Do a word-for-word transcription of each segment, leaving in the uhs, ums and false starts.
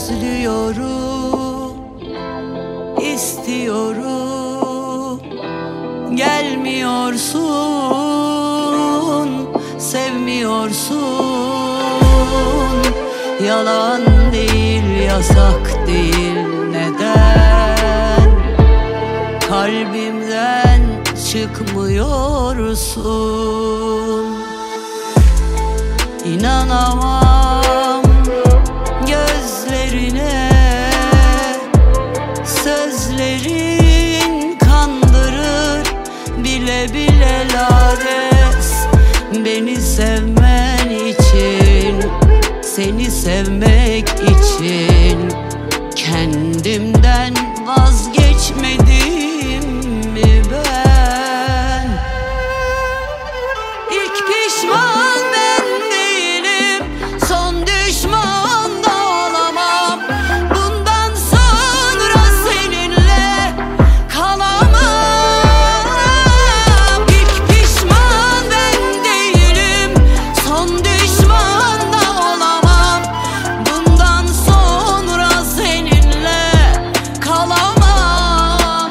Özlüyorum, istiyorum, gelmiyorsun, sevmiyorsun. Yalan değil, yasak değil, neden? Kalbimden çıkmıyorsun. İnanamam gözlerine, sözlerin kandırır bile bile lades. Beni sevmen için, seni sevmek için kendimden vazgeçmedim mi ben? İlk pişman ben değilim, son düşman da olamam. Bundan sonra seninle kalamam. İlk pişman ben değilim, son düşman da olamam. Bundan sonra seninle kalamam.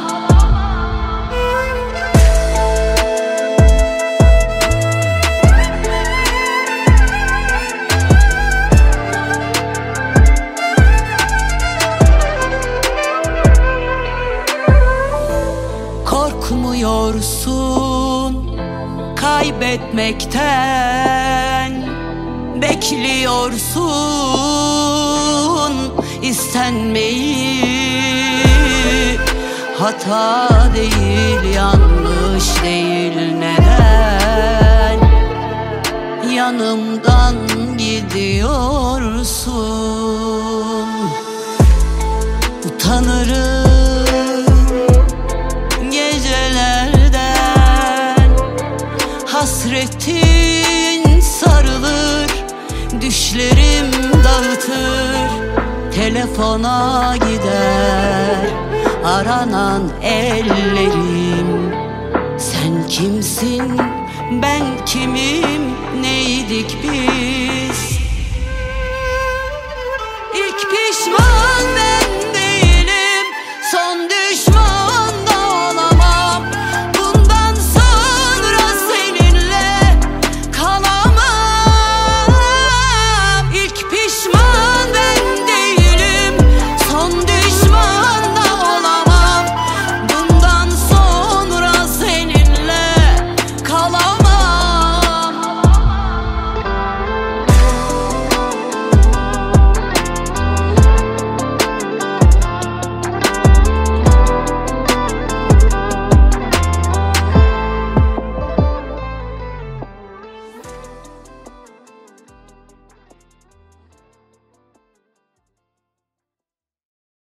Korkmuyorsun kaybetmekten, bekliyorsun istenmeyi. Hata değil, yanlış değil, neden yanımdan gidiyorsun? Utanırım gecelerden, hasretin sarılır, düşlerim dağıtır. Telefona gider aranan ellerim. Sen kimsin, ben kimim, neydik